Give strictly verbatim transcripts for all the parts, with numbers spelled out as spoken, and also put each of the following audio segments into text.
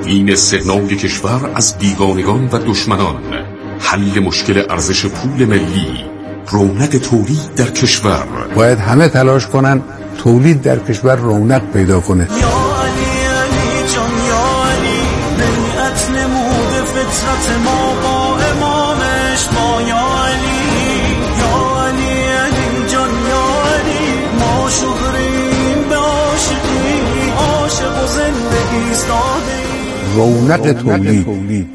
تأمین استقلال کشور از بیگانگان و دشمنان، حل مشکل ارزش پول ملی، رونق تولید در کشور. باید همه تلاش کنن تولید در کشور رونق پیدا کنه. یا علی علی جان یا علی، ملت نمود فطرت ما با امامش ما. یا علی یا علی علی جان یا علی، ما شغریم به عاشقی، عاشق و زندگی ایستاده رونق تولید.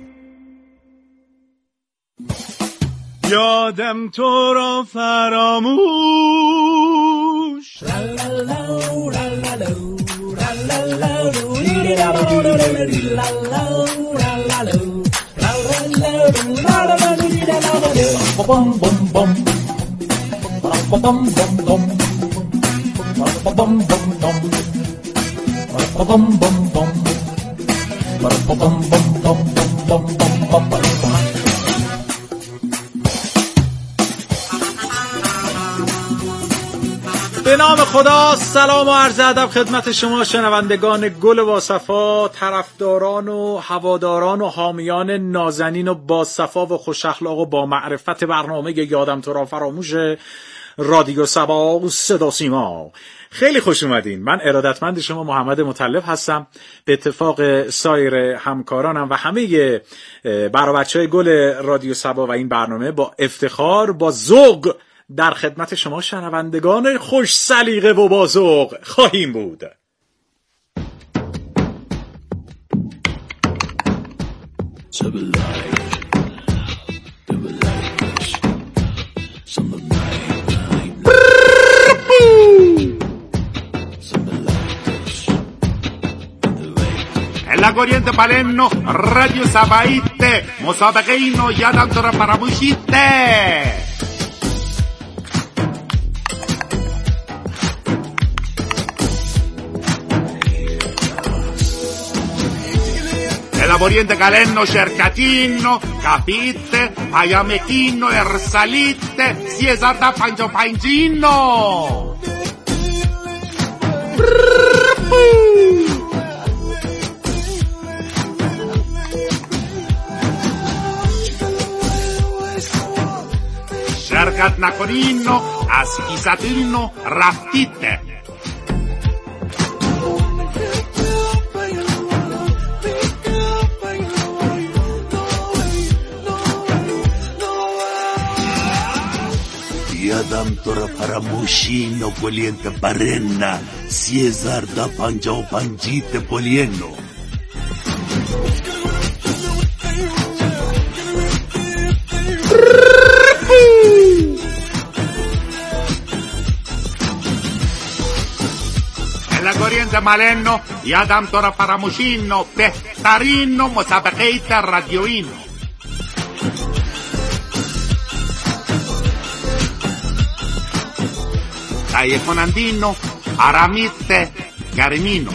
یادم تو را فراموش، به نام خدا. سلام و عرض ادب خدمت شما شنوندگان گل واصفا، طرفداران و هواداران و حامیان نازنین و باصفا و خوش اخلاق و با معرفت برنامه یادم تو را فراموش رادیو سبا و صدا سیما. خیلی خوش اومدین. من ارادتمند شما محمد مطلب هستم. به اتفاق سایر همکارانم و همه برا بچهای گل رادیو سبا و این برنامه با افتخار، با ذوق در خدمت شما شنوندگان خوش سلیقه و با ذوق خواهیم بود. La corriente Palermo, Radio Sabaite, مسابقه اینو یادم تو را فراموشیته. La corriente Palermo, شرکتینو، کافیته، پیامکینو، ارسالیته، سی هزار تا پنج و پنجینو. شرکت نکنینو، از ایستینو رفتیته. یادم تو را فراموشینو پولیente barrenna سی هزار دا پنجا و پنجیت پولینو. La corriente Palermo, یادم تو را فراموشینو، بهترینو مسابقه رادیوینو. تهیه کنندینو، آرامیته، گرمینو.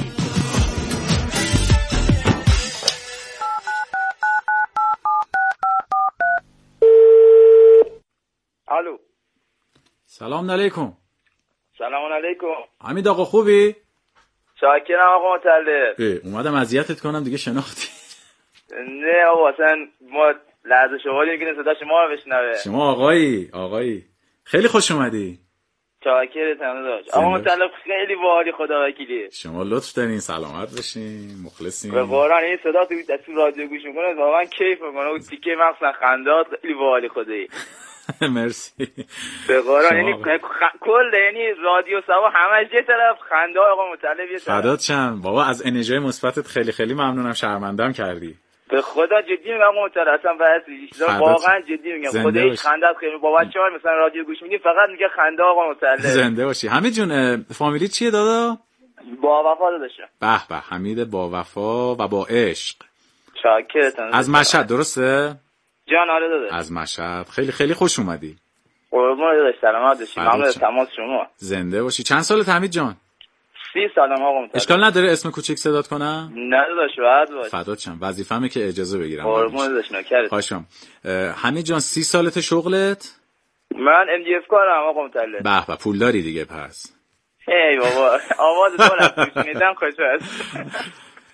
الو. سلام علیکم. سلام علیکم. حمید آقا خوبی؟ شاکرم آقا مطلب. اومدم اذیتت کنم دیگه شناختی. نه آقا اصلا ما لحظه شمالی میگیریم صدا شما رو بشنوه. شما آقایی آقایی خیلی خوش اومدی. شاکرتم داشت. آقا مطلب خیلی باحالی، خدا وکیلی. شما لطف دارین، سلامت باشین، مخلصین. به قرآن این صدا تو تو رادیو گوش میکنه واقعا کیف میکنه. اون تیکه مغز خندات خیلی باحالی خدایی. مرسی. به قرآن یعنی کل یعنی رادیو سبا همش یه طرف خنده آقا مطلب یه طرف. فدات شم بابا، از انرژی مثبتت خیلی خیلی ممنونم، شرمندم کردی. به خدا جدی میگم آقا مطلب، اصلا بحث واقعا جدی میگم. خدای خندت خیلی با بچه‌ها مثلا رادیو گوش میدی فقط میگه خنده آقا مطلب. زنده باشی. حمید جون فامیلی چیه دادا؟ با وفا داداشم. به به، حمید با وفا و با عشق. شاکرتم. از مشهد درسته؟ جان آره داداش. از مشهد. خیلی خیلی خوش اومدی. قربون داداش، سلامت باشی. ممنون از تماس شما. زنده باشی. چند سالت حمید جان؟ سی سالم آقا مطلب. اشکال نداره اسم کوچیک صدات کنم؟ نه داداش راحت باش. فدات شم، وظیفه‌مه که اجازه بگیرم. قربون داداش نوکرت. خوشم. حمید جان سی سالته شغلت؟ من ام دی اف کارم آقا مطلب. به به، پولداری دیگه پس. ای بابا آواز دولت میدم خوش است.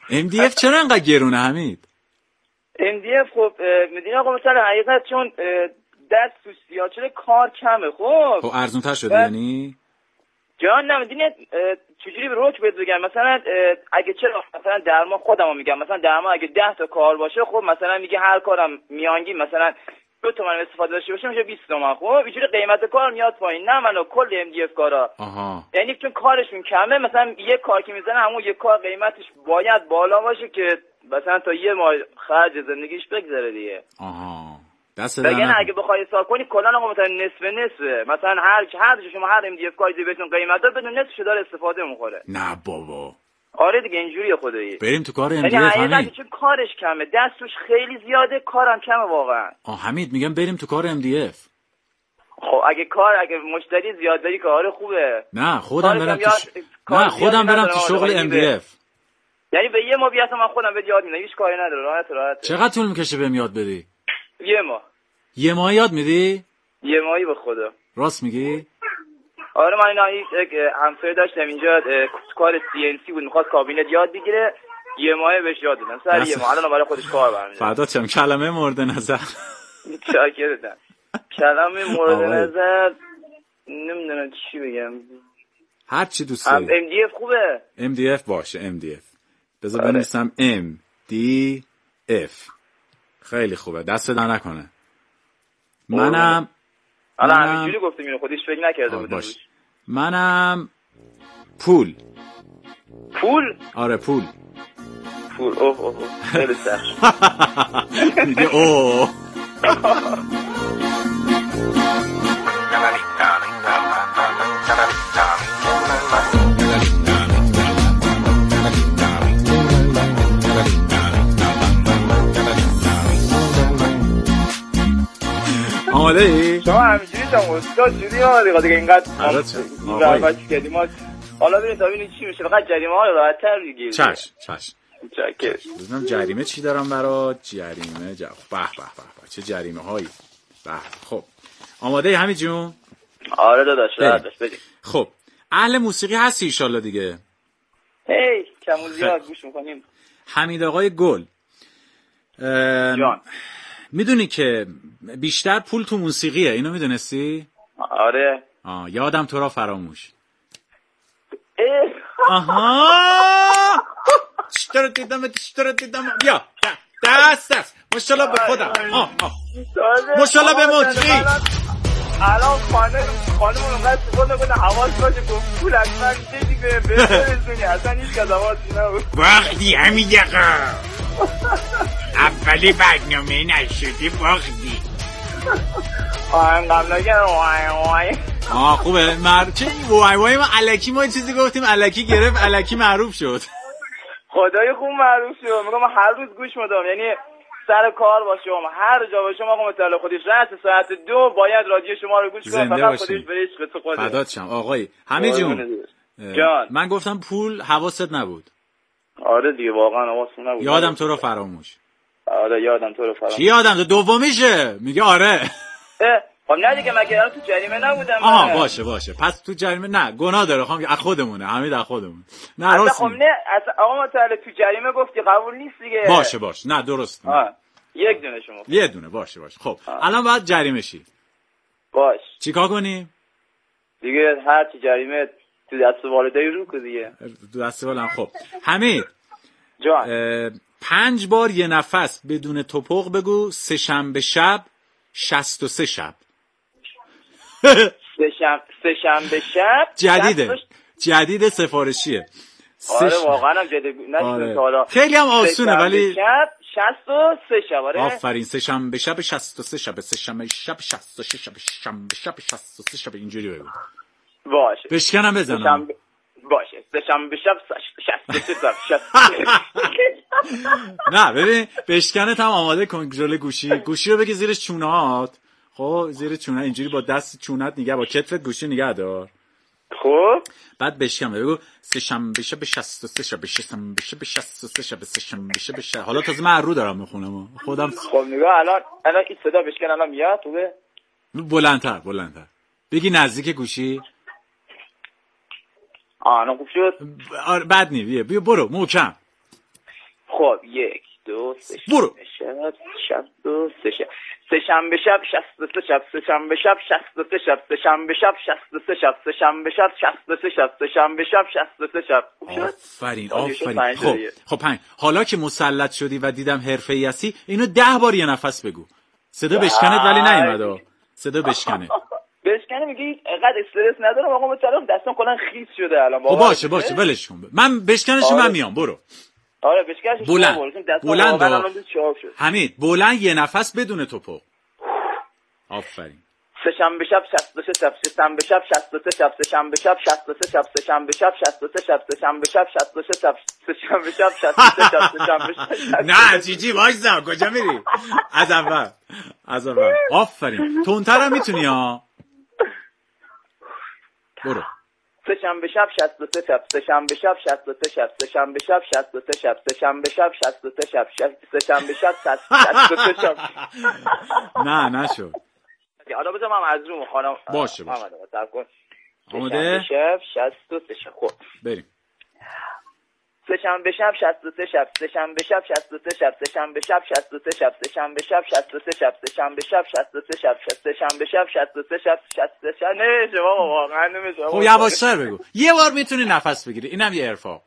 ام دی اف چرا انقدر گرونه حمید؟ ام دی اف خب میدونی آقا مثلا حقیقت چون دست تو سیاچه کار کمه. خب خب ارزون تر شده یعنی؟ جان نمیدونی چجوری به روک بهت بگم، مثلا اگه چرا مثلا درما خودمو میگم، مثلا درما اگه ده تا کار باشه خب مثلا میگه هر کارم میانگین مثلا دو تومن استفاده داشته باشه میشه بیست تومن. خب اینجوری قیمت کار میاد پایین. نه منو کل ام دی اف کارا آها، یعنی چون کارشون کمه مثلا یک کار که میزنه همون یک کار قیمتش باید بالا باشه که مثلا تا یه ماه خرج زندگیش بگذره دیگه. آها دست بگن اگه بخوای حساب کنی کلا آقا مثلا نصف نصفه، مثلا هر هر جا شما هر ام دی اف کاری بهتون قیمت داد بدون نصفش داره استفاده میخوره. نه بابا آره دیگه اینجوریه خدایی. بریم تو کار ام دی یعنی اف حمید چون کارش کمه دستش خیلی زیاده کارم کمه واقعا. آه حمید میگم بریم تو کار ام دی اف. خب اگه کار اگه مشتری زیاد داری کار خوبه. نه خودم برم تو ش... نه خودم برم تو شغل ام دی اف. یعنی به یه ماه بیاد من خودم به یاد میدم هیچ کاری نداره راحت راحت. چقدر طول میکشه بهم یاد بدی؟ یه ماه. یه ماه یاد میدی؟ یه ماهی به خدا. راست میگی؟ آره من اینا یک همسایه داشتم اینجا کار سی ان سی بود میخواست کابینت یاد بگیره یه ماه بهش یاد دادم سر دست... یه ماه الان برای خودش کار برمی‌داره. فردات چم کلمه مورد نظر شاکرتم. کلمه مورد نظر نمیدونم چی بگم. هر چی دوست داری. ام دی اف خوبه. ام دی اف باشه ام دی اف. بذار آره. بنویسم ام دی اف. خیلی خوبه دست در نکنه. منم الان همینجوری گفتم اینو خودش فکر نکرده بودم. منم پول. پول؟ آره پول. پول اوه اوه خیلی سخت. میگه اوه. آماده ای؟ شما همینجوری شما استاد شدی آقا دیگه اینقدر اینقدر کردیم ما حالا ببینید تا ببینید چی میشه. فقط جریمه ها رو راحت‌تر بگیرید. چش چش چکر. ببینم جریمه چی دارم برات. جریمه جا... به به به چه جریمه هایی. به خب آماده ای حمید جون؟ آره داداش راحت بریم. خب اهل موسیقی هستی ان شاء الله دیگه؟ هی کم و زیاد گوش می‌کنیم. حمید آقای گل جان میدونی که بیشتر پول تو موسیقیه، اینو میدونستی؟ آره. آه یادم تو را فراموش. اه. آها چطور دیدم چطور دیدم. بیا دست دست ماشاءالله به خودم. آه آه ماشاءالله به مجری. الان خانه خانم اونقدر سفاد نکنه حواس باشه گفت پول اصلا چه دیگه برسونی اصلا هیچ که حواسی نبود. باختی حمید آقا. اولی برنامه نشدی باختی. آهنگ قبلگه وای وای. آه خوبه مر چه وای وای ما الکی ما چیزی گفتیم الکی گرفت الکی معروف شد. خدای خوب معروف شد. میگم من هر روز گوش میدم یعنی سر کار باشم هر جا باشم آقا متعال خودش رأس ساعت دو باید رادیو شما رو گوش کنم فقط خودش بهش قصه خودش. فدات شم آقای حمید جون. جان من گفتم پول حواست نبود. آره دیگه واقعا حواسم نبود. یادم تو رو فراموش. آره یادم تو رو فراموش. چی یادم تو دومیشه میگه آره. خب نه دیگه مگه الان تو جریمه نبودم. آها باشه باشه پس تو جریمه نه گناه داره خواهم که از خودمونه حمید از خودمون. نه راست خب نه آقا متعال تو جریمه گفتی قبول نیست دیگه. باشه باشه نه درست. آه. یک دونه شما. یه دونه باشه باشه. خب آه. الان باید جریمه شی. باش. چیکار کنیم؟ دیگه هر چی جریمه تو دست والدای رو که دیگه. تو دست والدم. خب حمید جان پنج بار یه نفس بدون توپق بگو سه شنبه شب شصت و سه شب. سه شنبه سه شنبه شب جدیده جدید سفارشیه. آره واقعا هم جدید نشده تا حالا. خیلی هم آسونه ولی شب شصت و سه شب. آره آفرین سه شنبه شب شصت و سه شب سه شنبه شب شصت و سه شب شنبه شب شصت و سه شب اینجوری بگو. باشه بشکنم بزنم. باشه سه شنبه شب شصت و سه شب. نه ببین بشکنت هم آماده کن جلوی گوشی. گوشی رو بگی زیر چونهات. خب زیر چونه اینجوری با دست چونت نگه با کتفت گوشی نگه دار. خب بعد بشکن بگو سه شنبه شب شصت و سه شب سه شنبه شب شصت و سه شب سه شنبه شب شب. حالا تازه من رو دارم میخونم خودم. خب نگاه الان الان این صدا بشکن الان میاد خوبه. بلندتر بلندتر بگی نزدیک گوشی. آه نه خوب شد. آره بد نی بیا بیا برو محکم. خب یک دو سه برو. شب شب دو سه شب سه شنبه شب شصت و سه شب سه شنبه شب شصت و سه شب سه شنبه شب شصت و سه شب سه شنبه شب شصت و سه شب سه شنبه شب شصت و سه شب. آفرین آفرین. خب خب پنج. حالا که مسلط شدی و دیدم حرفه‌ای هستی اینو ده بار یه نفس بگو. صدا بشکنت ولی نیومد. صدا بشکنه. بشکنه میگی اینقدر استرس ندارم آقا مثلا دستم کلا خیس شده الان. خب باشه باشه ولش کن. من بشکنش من میام برو. آره بشکنش بلند بلند شد. حمید بلند یه نفس بدون توپو. آفرین. سه شنبه شب شصت و سه شب سه شنبه شب شصت و سه شب سه شنبه شب شصت و سه شب سه شنبه شب شصت و سه شب سه شنبه شب شصت و سه شب سه شنبه شب شصت و سه شب سه شنبه شب. نه چی چی وایسا کجا میری؟ از اول از اول. آفرین. تندترم میتونی ها. برو. سه شنبه شب شصت و سه شب سه شنبه شب شصت و سه شب سه شنبه شب شصت و سه شب سه شنبه شب شصت و سه شب سه شنبه شب شصت و سه شب. نه نشد. حالا بذار من از روم خانم باشه باشه. آماده؟ شب شصت و سه شب. خب بریم. سه شنبه شب شصت و سه شب سه شنبه شب شصت و سه شب سه شنبه شب شصت و سه شب سه شنبه شب شصت و سه شب سه شنبه شب شصت و سه شب سه شنبه شب شصت و سه شب شصت و سه شب. نمیشه بابا واقعا نمیشه. خب یواشتر بگو. یه بار میتونی نفس بگیری. اینم یه ارفا.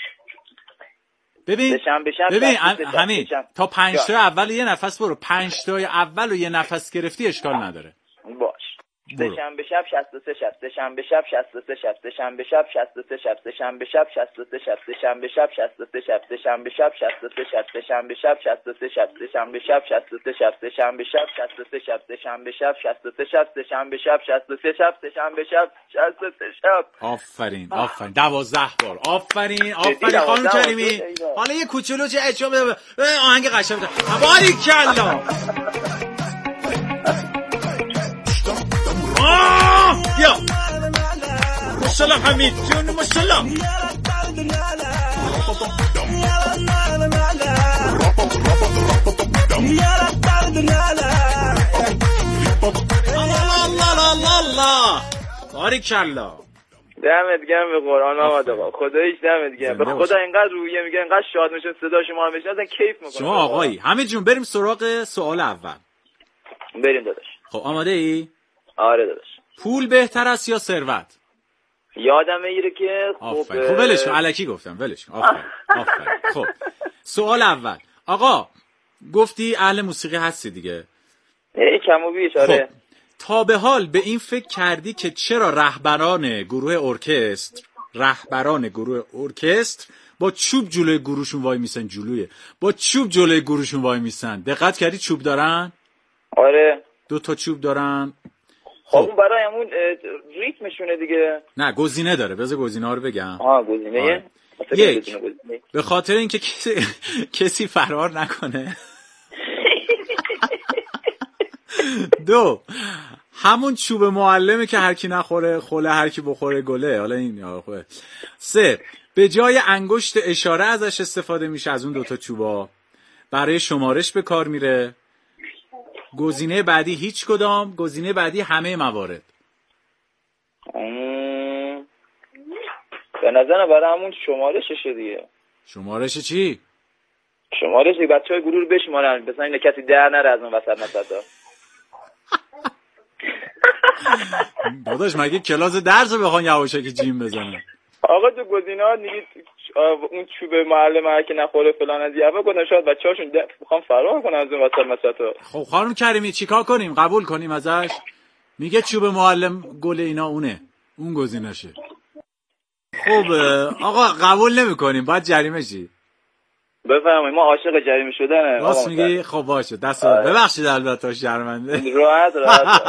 ببین ببین همین تا پنج تا اول یه نفس برو. پنج تا اول و یه نفس گرفتی اشکال نداره. باش. سه شنبه شب شصت و سه شب سه شنبه شب شصت و سه شب سه شنبه شب شصت و سه شب سه شنبه شب شصت و سه شب سه شنبه شب شصت و سه شب سه شنبه شب شصت و سه شب سه شنبه شب شصت و سه شب سه شنبه شب شصت و سه شب سه شنبه شب شصت و سه شب سه شنبه شب شصت و سه شب سه شنبه شب شصت و سه شب سه شنبه شب شصت و سه شب. آفرین آفرین. دوازده بار. آفرین آفرین خانم کریمی. حالا یه کوچولو چه اچو بده آهنگ قشنگ بده. باریکلا. یا ماشاءالله حمید جون ماشاءالله. الله باریکلا. دمت گرم به قرآن آمد آقا. خداییش دمت گرم. به خدا اینقدر رویه میگه اینقدر شاد میشن صدا شما هم بشنن کیف میکنه. شما آقایی حمید جون بریم سراغ سوال اول. بریم داداش. خب آماده ای؟ آره داداش. پول بهتر است یا ثروت؟ یادم میگیره که خب خب ولش کن الکی گفتم ولش کن. آفرین آفرین. خب سوال اول آقا گفتی اهل موسیقی هستی دیگه. ای کم و بیش. آره. خب تا به حال به این فکر کردی که چرا رهبران گروه ارکستر رهبران گروه ارکستر با چوب جلوی گروهشون وای میسن؟ جلوی با چوب جلوی گروهشون وای میسن. دقت کردی چوب دارن؟ آره دو تا چوب دارن. خب اون برای همون ریتمشونه دیگه. نه گزینه داره. بذار گزینه ها رو بگم. آها گزینه. یک به خاطر اینکه کسی کسی فرار نکنه. دو همون چوب معلمه که هر کی نخوره خله هر کی بخوره گله. حالا این آخه. سه به جای انگشت اشاره ازش استفاده میشه از اون دوتا چوبا برای شمارش به کار میره. گزینه بعدی هیچ کدام. گزینه بعدی همه موارد. به نظر برای همون شمارششه دیگه. شمارش چی؟ شمارش دیگه بچهای گروه رو بشمارن بزن این کسی در نره از اون وسط مسطا. داداش مگه کلاس درس رو بخوان یواشکی جیم بزنن؟ آقا تو گزینه‌ها میگید اون چوب معلم هر کی نخوره فلان از یه گفتن شاید بچه‌هاشون میخوان فرار کنن از اون وسط مسطا. خب خانم کریمی چیکار کنیم؟ قبول کنیم ازش؟ میگه چوب معلم گل اینا اونه. اون گزینه‌شه. خب آقا قبول نمی‌کنیم. باید جریمه شی. بفرمایید ما عاشق جریمه شدنه. راست میگی؟ خب باشه دست ببخشید البته شرمنده. راحت راحت.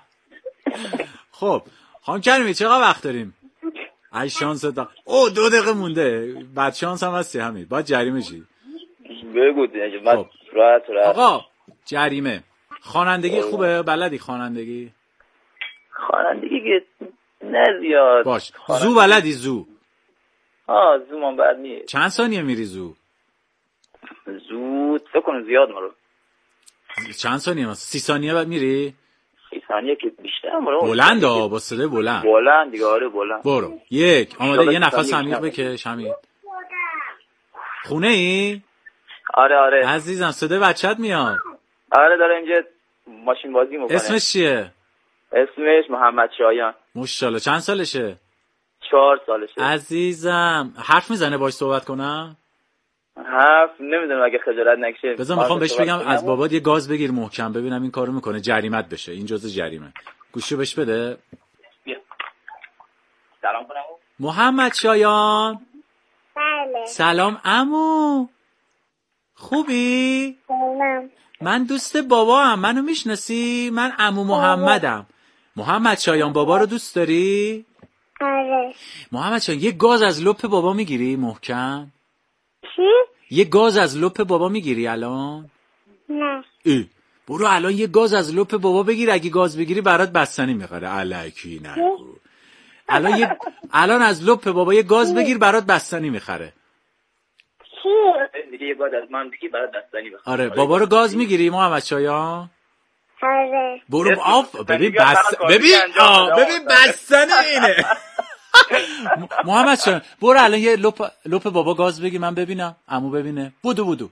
خب خانم کریمی چقدر وقت داریم؟ ای شانس تا او دو دقیقه مونده. بعد شانس هم هستی همین. باید جریمه شی. بگو دیگه. خب راحت راحت. آقا جریمه. خوانندگی خوبه؟ بلدی خوانندگی؟ خوانندگی که نه زیاد. باش. زو بلدی زو؟ آه زو من بلد نیست. چند ثانیه میری زو؟ زو فکر کنم زیاد مرو. چند ثانیه مثلا؟ سی ثانیه بعد میری؟ سی ثانیه که بیشتر مرو. بلند ها با صدای بلند. بلند دیگه. آره بلند. برو. یک آماده. یه نفس عمیق بکش همین. خونه ای؟ آره آره عزیزم صدای بچت میاد. آره داره اینجا ماشین بازی میکنه. اسمش چیه؟ اسمش محمد شایان. ماشاءالله. چند سالشه؟ چهار سالشه. عزیزم حرف میزنه باش صحبت کنم؟ حرف نمیدونم اگه خجالت نکشه. بذار میخوام بهش بگم از بابات یه گاز بگیر محکم، ببینم این کارو میکنه، جریمت بشه، این جزء جریمه. گوشو بهش بده. بیا. سلام کنم. محمد شایان. بله. سلام عمو. خوبی؟ سلام. من دوست بابا هم. منو میشناسی؟ من عمو محمدم. محمد شایان بابا رو دوست داری؟ آره. محمد شایان یه گاز از لپ بابا میگیری محکم؟ چی؟ یه گاز از لپ بابا میگیری الان؟ نه. ای برو الان یه گاز از لپ بابا بگیر، اگه گاز بگیری برات بستنی میخوره. الکی نگو. الان یه الان از لپ بابا یه گاز بگیر برات بستنی میخره. چی؟ دیگه یه گاز از من بگی برات بستنی میخره. آره بابا رو گاز میگیری محمد شایان؟ آره. برو آف ببین بس ببین آ ببین بستنی اینه. محمد شایان برو الان یه لپ لپ بابا گاز بگی من ببینم، عمو ببینه. بودو بودو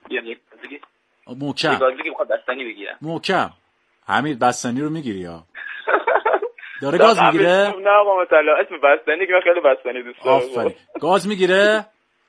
محکم. گاز بگی میخواد بستنی بگیرم. محکم. حمید بستنی رو میگیری ها؟ داره گاز میگیره؟ نه آقا مطلع اسم بستنی که من خیلی بستنی دوست دارم. آفرین. گاز میگیره؟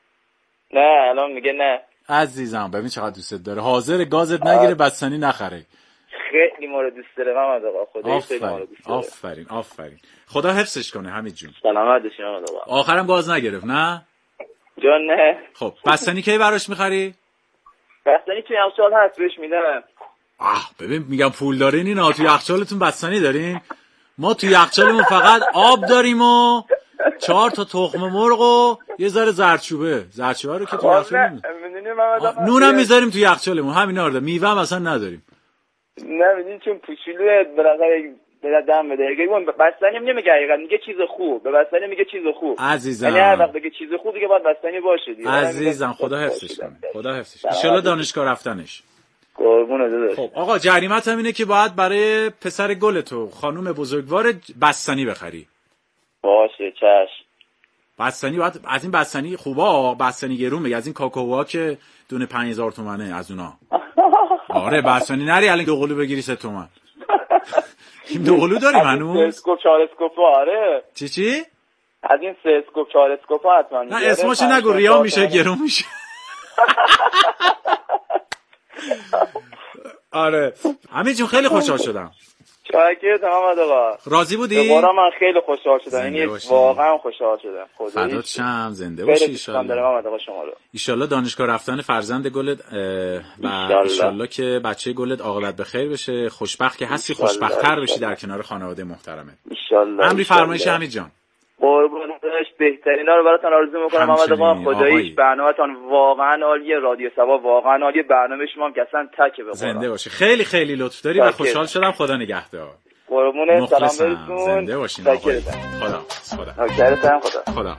نه الان میگه نه. عزیزم ببین چقدر دوستت داره، حاضر گازت نگیره بستنی نخره. خیلی ما رو دوست داره محمد آقا. خدا خیلی ما رو دوست داره. آفرین آفرین. خدا حفظش کنه حمید جون. سلامت باشی محمد آقا. آخرم گاز نگرفت نه؟ جان نه. خب بستنی کی براش میخری؟ بستنی توی یخچال هست بهش میدم. آه ببین میگم پول دارین اینا، توی یخچالتون بستنی دارین؟ ما توی یخچالمون فقط آب داریم و چهار تا تخم مرغ و یه ذره زردچوبه. زردچوبه رو که توی یخچال نمیذاریم. نونم میذاریم توی یخچالمون، همینا رو. میوه هم اصلا نداریم. نه میدونی چون پوچولوه بالاخره به دم بده. اگه بستنی نمیگه حقیقت، میگه چیز خوب. به بستنی میگه چیز خوب. عزیزم یعنی هر وقت بگه چیز خوب دیگه باید بستنی باشه دیگه. عزیزم خدا حفظش کنه. خدا حفظش. ان شاءالله دانشگاه رفتنش. قربونت داداش. خب آقا جریمت هم اینه که باید برای پسر گل تو خانم بزرگوار بستنی بخری. باشه چشم. بستنی باید از این بستنی خوبا، بستنی گرون بگی، از این کاکائوها که دونه پنج هزار تومنه از اونا. آره بستنی نری الان دو قلو بگیری سه تومن. این دو قلو داریم هنوز؟ سه اسکوپ چهار اسکوپ آره. چی چی؟ از این سه اسکوپ چهار اسکوپ حتما. نه اسمشو نگو ریا میشه، گرون میشه. آره همین جون خیلی خوشحال شدم. شاکر محمد آقا. راضی بودی؟ دوباره من خیلی خوشحال شدم. یعنی واقعا خوشحال شدم. فدات شم. زنده باشی ان شاء الله. محمد آقا شما رو. ان شاء الله دانشگاه رفتن فرزند گلت و ان شاء الله که بچه گلت عاقبت به خیر بشه. خوشبخت که هستی، خوشبخت‌تر بشی در کنار خانواده محترمت. ان شاء الله. امری فرمایش حمید جان. قربونش بهترینا رو براتون آرزو میکنم محمد آقا. خداییش برنامه‌تون واقعا عالیه. رادیو سبا واقعا عالیه. برنامه شما هم که اصلا تکه به زنده باشی. خیلی خیلی لطف داری و خوشحال شدم. خدا نگهدار. قربونه سلام برسون. زنده باشین آقا. خدا خدا. نوکرتم خدا. خدا.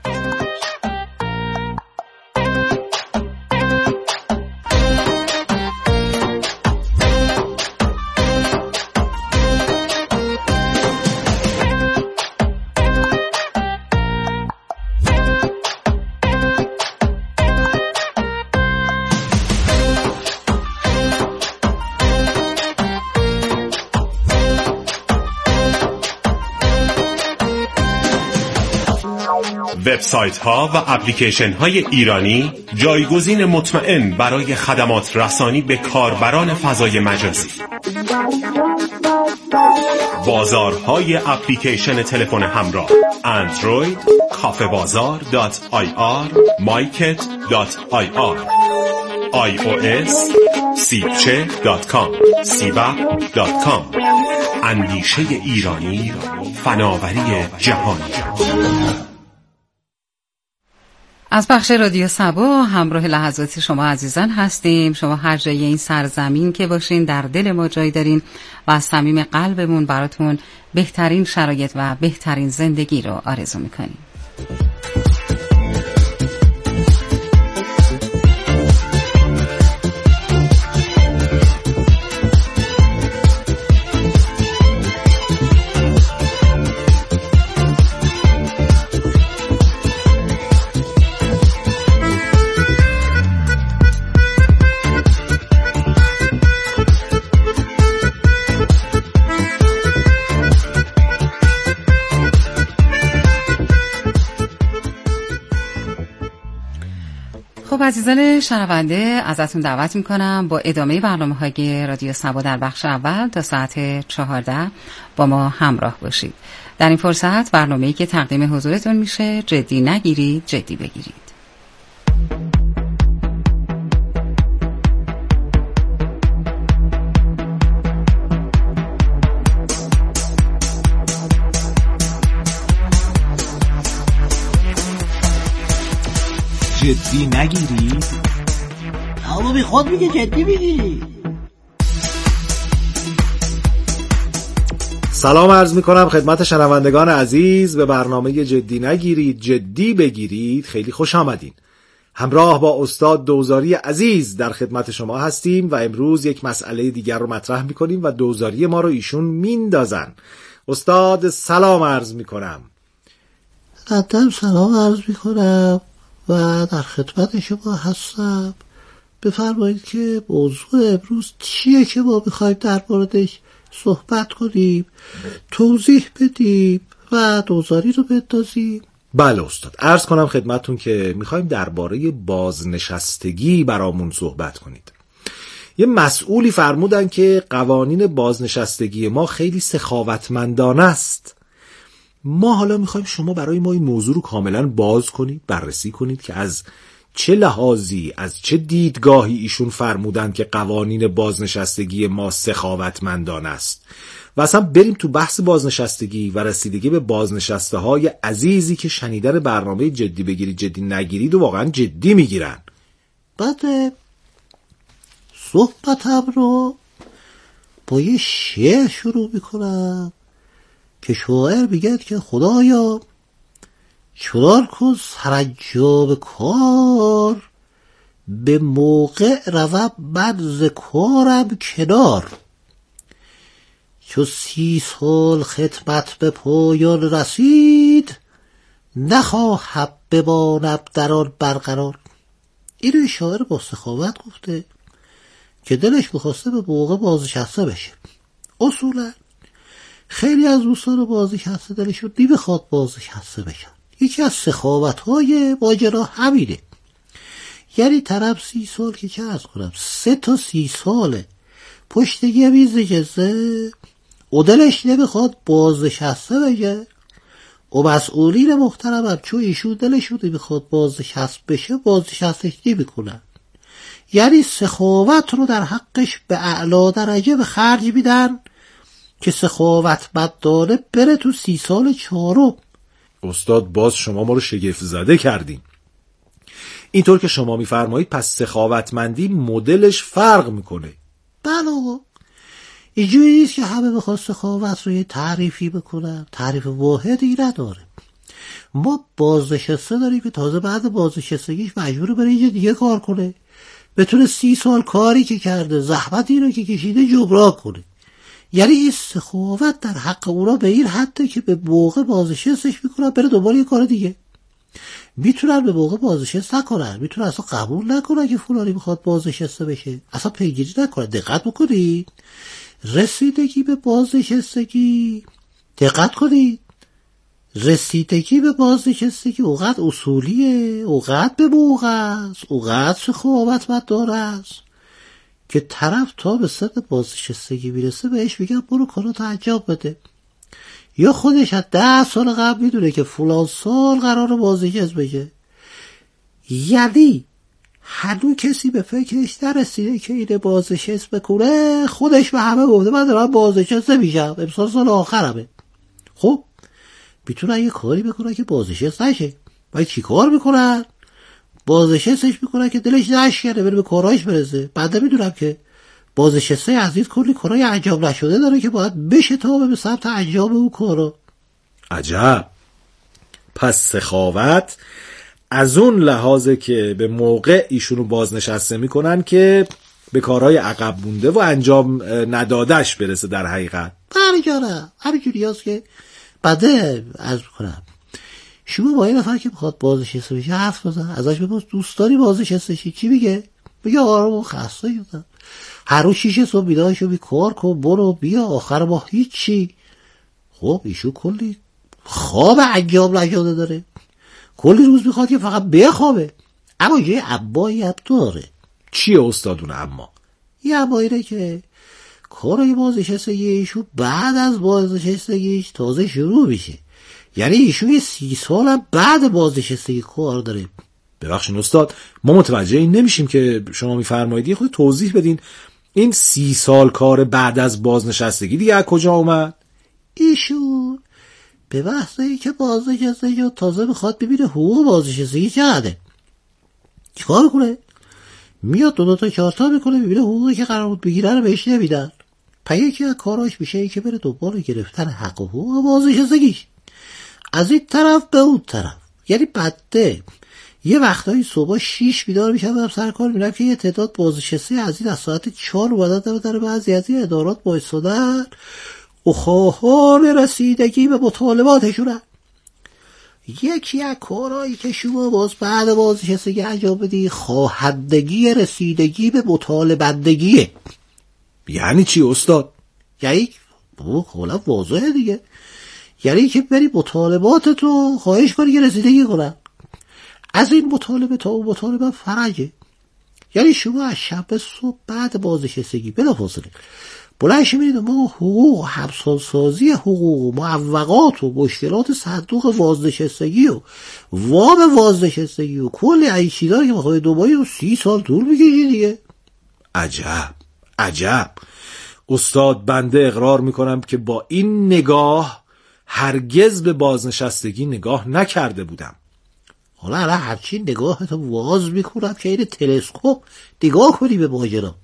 وبسایت ها و اپلیکیشن های ایرانی جایگزین مطمئن برای خدمات رسانی به کاربران فضای مجازی. بازارهای اپلیکیشن تلفن همراه اندروید کافه بازار دات آی آر، مایکت دات آی آر، آی او اس سیبچه دات کام، سیبپ دات کام. اندیشه ایرانی، فناوری جهانی. از بخش رادیو سبا همراه لحظات شما عزیزان هستیم. شما هر جای این سرزمین که باشین در دل ما جای دارین و از صمیم قلبمون براتون بهترین شرایط و بهترین زندگی رو آرزو میکنیم. عزیزان شنونده، ازتون دعوت میکنم با ادامه برنامه های رادیو صبا در بخش اول تا ساعت چهارده با ما همراه باشید. در این فرصت برنامه‌ای که تقدیم حضورتون میشه جدی نگیرید جدی بگیرید. جدی نگیرید؟ اما بی خود میگه جدی بگیرید. سلام عرض میکنم خدمت شنوندگان عزیز به برنامه جدی نگیرید جدی بگیرید. خیلی خوش آمدین. همراه با استاد دوزاری عزیز در خدمت شما هستیم و امروز یک مسئله دیگر رو مطرح میکنیم و دوزاری ما رو ایشون میندازن. استاد سلام عرض میکنم. قدم سلام عرض میکنم و در خدمت شما هستم. بفرمایید که موضوع امروز چیه که ما میخوایم در موردش صحبت کنیم، توضیح بدیم و دوزاری رو بندازیم؟ بله استاد، عرض کنم خدمتون که میخوایم درباره بازنشستگی برامون صحبت کنید. یه مسئولی فرمودن که قوانین بازنشستگی ما خیلی سخاوتمندانه است. ما حالا میخوایم شما برای ما این موضوع رو کاملا باز کنید، بررسی کنید که از چه لحاظی، از چه دیدگاهی ایشون فرمودن که قوانین بازنشستگی ما سخاوتمندانه است و اصلا بریم تو بحث بازنشستگی و رسیدگی به بازنشسته های عزیزی که شنیدن برنامه جدی بگیرید جدی نگیرید و واقعا جدی میگیرن. بعد صحبتم رو با یه شعر شروع میکنم که شاعر میگه که خدایا چنان کن سرانجام کار، به موقع روم من ز کارم کنار. چو سی سال خدمت به پایان رسید، نخواهم بمانم در آن برقرار. اینو شاعر با سخاوت گفته که دلش میخواسته به موقع بازنشسته بشه. اصولا خیلی از دوستان بازنشسته دلشون نمیخواد بازنشسته بشن. یکی از سخاوت‌های ماجرا همینه. یعنی طرف سی سال که چه عرض کنم سه تا سی ساله پشت یه میز نشسته و دلش نمیخواد بازنشسته بشه و مسئولین محترم هم چون ایشون دلشون نمیخواد بازنشسته بشه بازنشستش نمیکنن. یعنی سخاوت رو در حقش به اعلی درجه به خرج میدن که سخاوتمندانه بره تو سی سال چهارم. استاد باز شما ما رو شگفت زده کردین. اینطور که شما میفرمایید پس سخاوتمندی مدلش فرق میکنه. بله آقا، اینجوری نیست که همه بخواد سخاوت رو یه تعریفی بکنن. تعریف واحدی نداره. ما بازنشسته داریم که تازه بعد بازنشستگیش مجبور بره یه دیگه کار کنه، بتونه سی سال کاری که کرده زحمتی رو که کشیده جبران کنه. یعنی این سخاوت در حق اونا به این حده که به موقع بازنشستش میکنن بره دنبال یه کار دیگه. میتونن به موقع بازنشست نکنن، میتونن اصلا قبول نکنن که فلانی میخواد بازنشسته بشه، اصلا پیگیری نکنن. دقت بکنید، رسیدگی به بازنشستگی، دقت کنید، رسیدگی به بازنشستگی اوقات اصولیه، اوقات به موقع است، اوقات سخاوتمندانه است که طرف تا به سن بازنشستگی میرسه بهش میگن برو کاراتو انجام بده. یا خودش از ده سال قبل میدونه که فلان سال قرار بازنشست بشه. یعنی هنوز کسی به فکرش نرسیده که اینه بازنشست بکنه. خودش به همه گفته من دارم بازنشست میشم، امسال سال آخرمه. خب میتونن یه کاری بکنن که بازنشست نشه. باید چی کار میکنن؟ بازنشستش میکنن که دلش نشکنه بره به کارهایش برسه. بعد میدونم که بازنشسته عزیز کلی کارهای انجام نشده داره که باید بشه تا به سمت انجام اون کارا. عجب. پس سخاوت از اون لحاظه که به موقع ایشونو بازنشسته میکنن که به کارهای عقب مونده و انجام ندادش برسه. در حقیقت همینجوره، همینجوری هست که بعده عرض میکنم شما با این نفر که بخواد بازنشسته بشه حرف بزن، ازش بپرس دوست داری بازنشسته شی؟ چی میگه؟ میگه آره خسته شدم، هر روز شیشه صبح بیدار شو بی کار کن برو بیا، آخر ماه هیچی. خب ایشون کلی خواب انجام نشده داره، کلی روز میخواد که فقط بخوابه. اما یه عبایی هم داره. چیه استادون اما؟ یه عبایی که کارای بازنشستگی ایشون بعد از بازنشستگیش تازه شروع میشه. یعنی ایشون یه سی سال هم بعد بازنشستگی کار داره. ببخشید استاد، ما متوجه این نمیشیم که شما میفرمایید. خود توضیح بدین این سی سال کار بعد از بازنشستگی دیگه از کجا اومد؟ ایشون به بحثی که بازنشستگی رو تازه میخواد ببینه حقوق بازنشستگی چقدره. چیکار کنه؟ میاد دو دو تا چهار تا میکنه ببینه حقوقی که قرار بود بگیره رو بهش نمیدن. پس یکی از کاراش میشه این که بره دنبال گرفتن حق و حقوق بازنشستگیش. از این طرف به اون طرف. یعنی بده یه وقتایی صبح شیش بیدار میشم برم سر کار، میبینم که یه تعداد بازنشسته از این از ساعت چهار اومدن در بعضی از این ادارات وایسادن و خواهان رسیدگی به مطالباتشونن. یکی از کارهایی که شما باز بعد بازنشستگی انجام بدی خواهندگی رسیدگی به مطالبندگیه. یعنی چی استاد؟ یعنی بابا کاملا واضحه دیگه. یعنی که بری مطالباتتو خواهش کنی که رسیدگی کنن. از این مطالبه تا اون مطالبه فرجه. یعنی شما از شب صبح بعد بازنشستگی بلافاصله بلند شید میرید ما حقوق و همسانسازی حقوق و معوقات و مشکلات صندوق بازنشستگی و وام بازنشستگی و کلی این چیزا که میخوای دوباره و سی سال طول میکشه دیگه. عجب عجب استاد، بنده اقرار میکنم که با این نگاه هرگز به بازنشستگی نگاه نکرده بودم. حالا الان هرچی نگاهتو واز میکنم که این تلسکوپ نگاه کنی به ماجرا.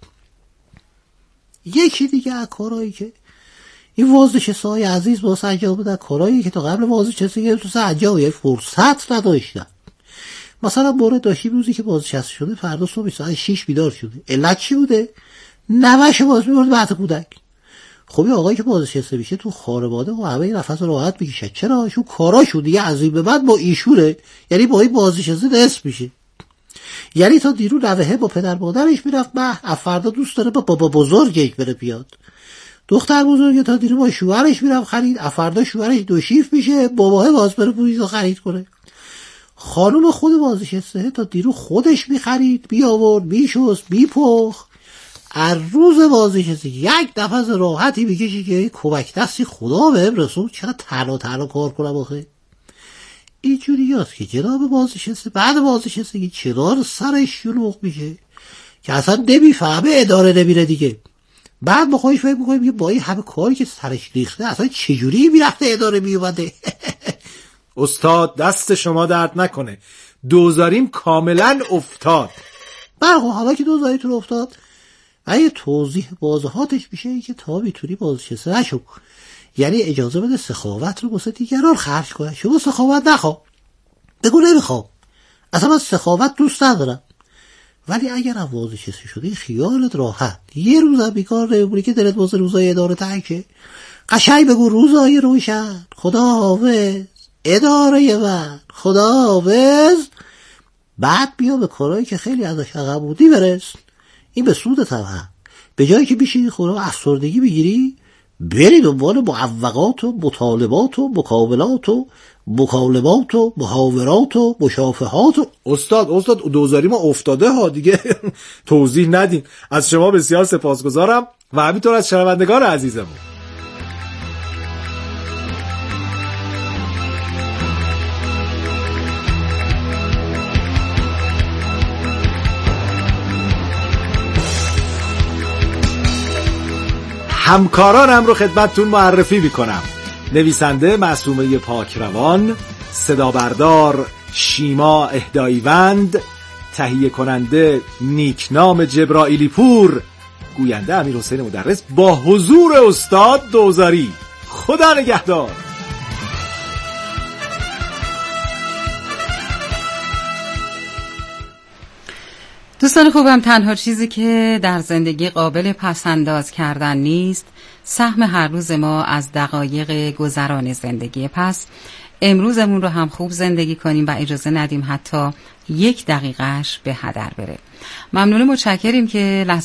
یکی دیگه از کارهایی که این بازنشسته‌های عزیز واسه انجام بدن، کارهایی که تا قبل بازنشستگی تو انجام یه فرصت نداشتن. مثلا مورد داشتیم روزی که بازنشسته شده فردا صبح ساعت شش بیدار شده. علت چی بوده؟ نوش باز می‌برد مهد کودک. خب این آقایی که بازنشسته میشه تو خانواده و همه نفس راحت میکشه. چرا؟ چون کاراشو دیگه از این به بعد با ایشونه. یعنی با این بازنشسته نصف میشه. یعنی تا دیرو نوهه با پدر مادرش میرفت، به فردا دوست داره با بابا بزرگش بره بیاد. دختر بزرگ تا دیرو با شوهرش میرفت خرید، فردا شوهرش دو شیف میشه، باباه باز بره پولیسو خرید کنه. خانم خود بازنشسته تا دیرو خودش میخرید، بیاورد، میشست، میپخت. از روز بازنشستگی یک نفس راحتی میکشی که کمک دستی خدا بهم رسون. چقدر تنها تنها کار کنم آخه. اینجوری هست که جناب بازنشسته بعد بازنشستگی چرا سرش شلوغ میشه که اصلا نمیفهمه اداره نمیره دیگه. بعد ما خواهش فکر میکنیم که با این همه کاری که سرش ریخته اصلا چجوری میرفته اداره میومده. استاد دست شما درد نکنه، دوزاریم کاملا افتاد. برخوا حالا که دوزاریتون افتاد و یه توضیح واضحاتش میشه این که تا میتونی بازنشسته نشو. یعنی اجازه بده سخاوت رو واسه دیگران خرج کنه. شما سخاوت نخوا، بگو نمیخوام، اصلا من سخاوت دوست ندارم. ولی اگر هم بازنشسته شده خیالت راحت، یه روز هم بیکار نمیمونی که دلت واسه روزای اداره تنگه. قشنگ بگو روزای روشن، خدا حافظ اداره من، خدا حافظ. بعد بیا به کارهایی که خیلی ازش عقب بودی برس. این به سودت هم. به جایی که بشینی خونه و افسردگی بگیری، بری دنبال معوقات و مطالبات و مکالمات و مکالمات و محاورات و مشافهات و استاد استاد دوزاری ما افتاده ها دیگه. توضیح ندین. از شما بسیار سپاسگزارم و همینطور از شنوندگان عزیزمون. همکارانم رو خدمتتون معرفی میکنم. نویسنده معصومه پاکروان، صدا بردار شیما اهداییوند، تهیه کننده نیکنام جبرائیلی پور، گوینده امیرحسین مدرس با حضور استاد دوزاری. خدا نگهدار. دوستان خوبم، تنها چیزی که در زندگی قابل پس‌انداز کردن نیست سهم هر روز ما از دقایق گذران زندگی. پس امروزمون رو هم خوب زندگی کنیم و اجازه ندیم حتی یک دقیقهش به هدر بره. ممنون، متشکریم که